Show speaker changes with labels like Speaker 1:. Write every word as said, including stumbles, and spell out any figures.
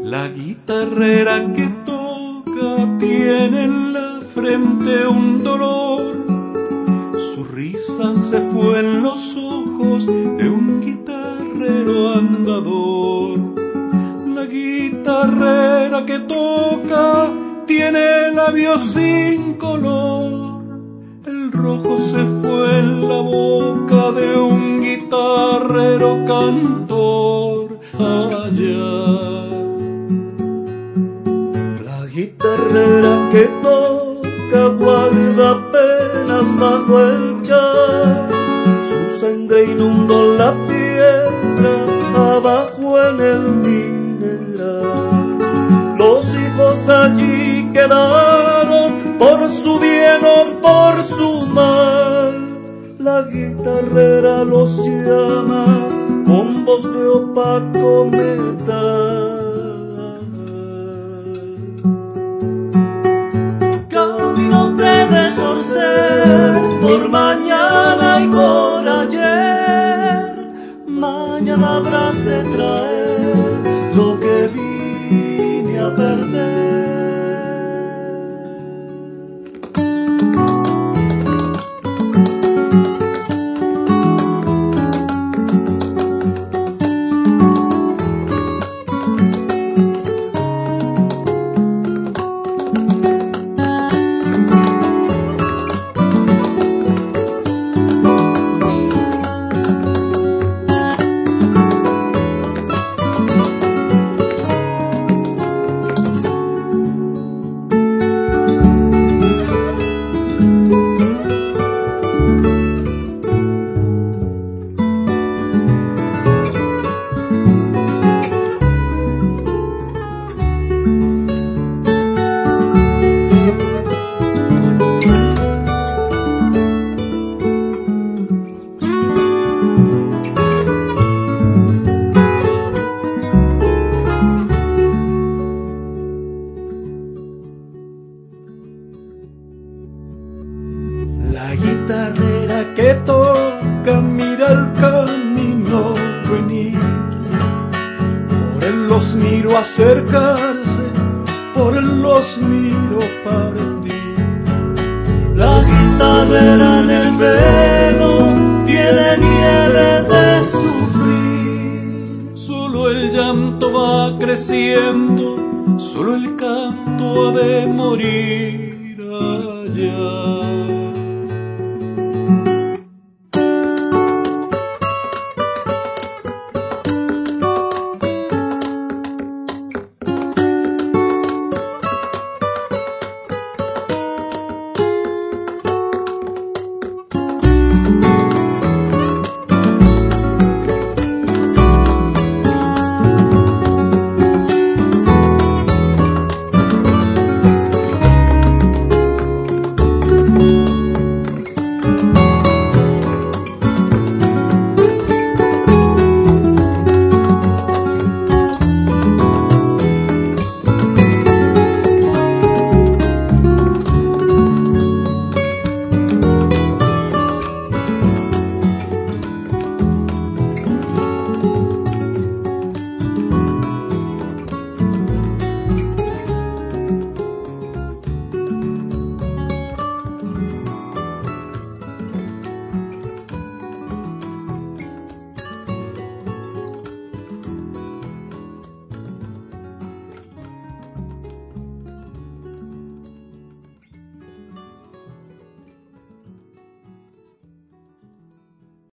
Speaker 1: La guitarrera que toca tiene en la frente un dolor. Su risa se fue en los ojos de un guitarrero andador. La guitarrera que toca tiene labios sin color. El rojo se fue en la boca de un guitarrero cantor allá.
Speaker 2: La guitarrera que toca guarda penas bajo el chal. Su sangre inundó la piedra abajo en el mineral. Los hijos allí quedaron por su bien o por su mal. La guitarrera los llama con voz de opaco metal. Camino te de torcer por mañana y por ayer. Mañana habrás de traer lo que vine a perder. La guitarrera que toca mira el camino venir. Por él los miro acercarse, por él los miro partir. La guitarrera en el pelo tiene nieve de sufrir.
Speaker 1: Solo el llanto va creciendo, solo el canto ha de morir allá.